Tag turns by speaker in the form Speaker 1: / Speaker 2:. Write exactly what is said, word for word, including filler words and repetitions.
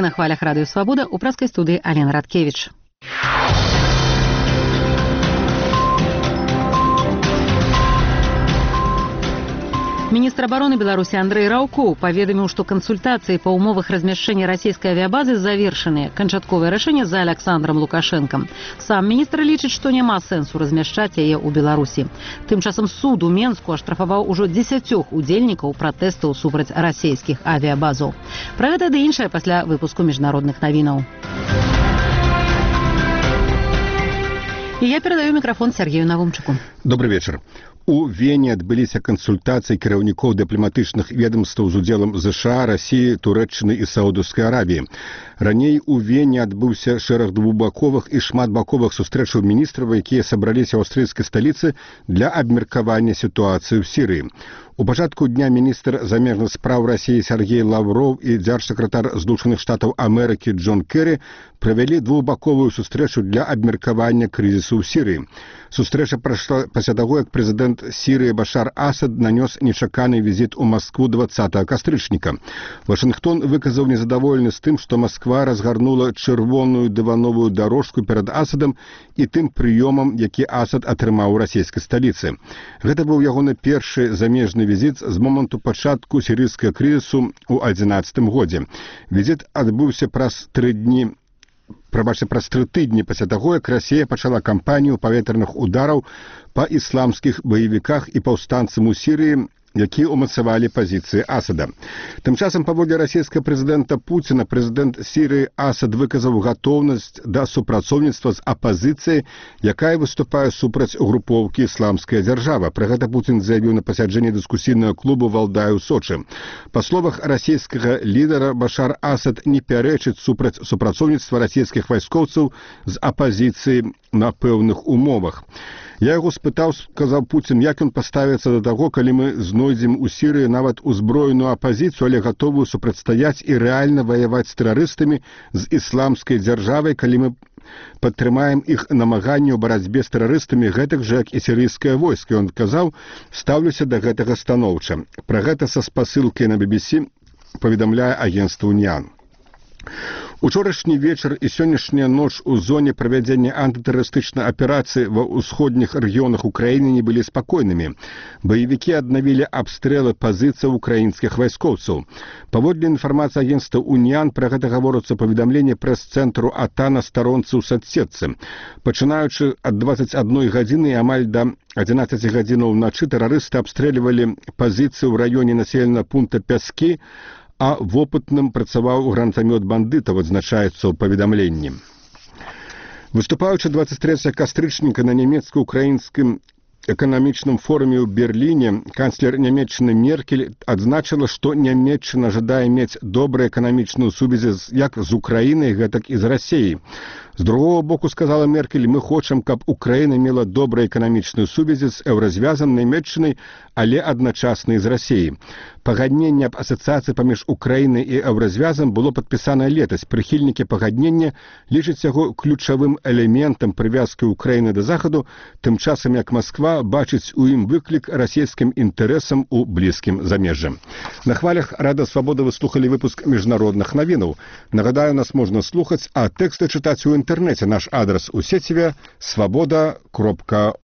Speaker 1: на хвалях Радыё Свабода, у праскай студыі Алена Радкевіч. Министр обороны Беларуси Андрей Раўкоў паведаміў, што кансультацыі па ўмовах размяшчэння расійскай авіябазы завершаныя. Канчатковае рашэнне за Александром Лукашенком. Сам міністр лічыць, што няма сэнсу размяшчаць яе ў Беларусі. Тым часам суд у Менску аштрафаваў ужо дзесяцёх удзельнікаў пратэстаў супраць расійскіх авіябазаў. Пра гэта ды іншае пасля выпуску міжнародных навінаў. І я перадаю мікрафон Сергею Навумчыку.
Speaker 2: Добрый вечер. У Вене адбыліся кансультацыі кіраўнікоў дыпламатычных ведомстваў з удзелам ЗША, Расіі, Турэччыны і Саудаўскай Аравіі. Раней у Вене адбыўся шэраг двухбаковых і шматбаковых сустрэчаў міністраў, якія сабраліся ў аўстрыйскай сталіцы для абмеркавання сітуацыі ў Сірыі. У пачатку дня міністр замежных спраў Расіі Сергей Лавров і дзяржсакратар Злучаных Штатаў Амерыкі Джон Керрі правялі двухбаковую сустрэчу для абмеркавання крызісу ў Сірыі. Сустрэча прайшла пасля таго, як прэзідэнт Сірыі Башар Асад нанёс нечаканы візіт у Маскву дваццатага кастрычніка. Вашынгтон выказаў незадаволенасць тым, што Масква разгарнула чырвоную дывановую дарожку перад Асадам і тым прыёмам, які Асад атрымаў у расійскай сталіцы. Гэта быў ягоны першы замежны візіт з моманту пачатку сірыйскага крызісу ў адзінаццатым годзе. Візіт адбыўся праз тры дні Прабачце, праз тры тыдні пасля таго, як Расія пачала кампанію паветраных удараў па ісламскіх баевіках і паўстанцам у Сірыі, якія ўмацавалі пазіцыі Асада. Тым часам, паводле расійскага прэзідэнта Пуціна, прэзідэнт Сірыі Асад выказаў гатоўнасць да супрацоўніцтва з апазіцыяй, якая выступае супраць групоўкі «Ісламская дзяржава». Пра гэта Пуцін заявіў на пасяджэнні дыскусійнага клубу «Валдай» у Сочы. Па словах расійскага лідара, Башар Асад не пярэчыць супраць супрацоўніцтва расійскіх вайскоўцаў з апазіцыяй на пэўных умовах. Я яго спытаў, сказаў Пуцін, як ён паставіцца да таго, калі мы знойдзем у Сірыі нават узброеную апазіцыю, але гатовую супрацьстаяць і рэальна ваяваць з тэрарыстамі з ісламскай дзяржавай, калі мы падтрымаем іх намаганні ў барацьбе з тэрарыстамі, гэтак жа, як і сірыйскае войска. Ён казаў, стаўлюся да гэтага станоўча. Пра гэта са спасылкай на би би сі паведамляе агенцтва «Уніан». Учорашні вечар і сённяшняя ноч у зоне правядзення антытэрарыстычнай аперацыі ва ўсходніх рэгіёнах Украіны не былі спакойнымі. Баевікі аднавілі абстрэлы пазіцыяў украінскіх вайскоўцаў. Паводле інфармацыі агенцтва «Уніан», пра гэта гаворыцца паведамленне прэс-цэнтру АТА на старонцы ў садсетцы. Пачынаючы ад дваццаць адной гадзіны і амаль да адзінаццаці гадзінаў уначы тэрарысты абстрэльвалі пазіцыі ў раёне населенага пункта Пяскі, а вопытным працаваў гранатамёт бандытаў, адзначаецца ў паведамленні. Выступаючы дваццаць трэцяга кастрычніка на нямецка-украінскім эканамічным форуме ў Берліне, канцлер Нямецчыны Меркель адзначыла, што Нямецчына жадае мець добрыя эканамічныя сувязі як з Украінай, гэтак і з Расіяй. З другого боку, сказала Меркель, мы хочам, каб Украіна мела добрыя эканамічныя сувязі з еўразвязам Нямецчынай, але адначасна і з Расіяй. Пагадненне аб асацыяцыі паміж Украінай і еўразвязам было падпісана летась. Прыхільнікі пагаднення лічаць яго ключавым элементам прывязкі Украіны да Захаду, тым часам як Масква бачыць у ім выклік расійскім інтарэсам у блізкім замежжы. На хвалях Радыё Свабода вы слухалі выпуск міжнародных навінаў. Нагадаю, нас можна слухаць, а тэксты чытаць у інтэрнэце. Наш адрес у сеціве свабода кропка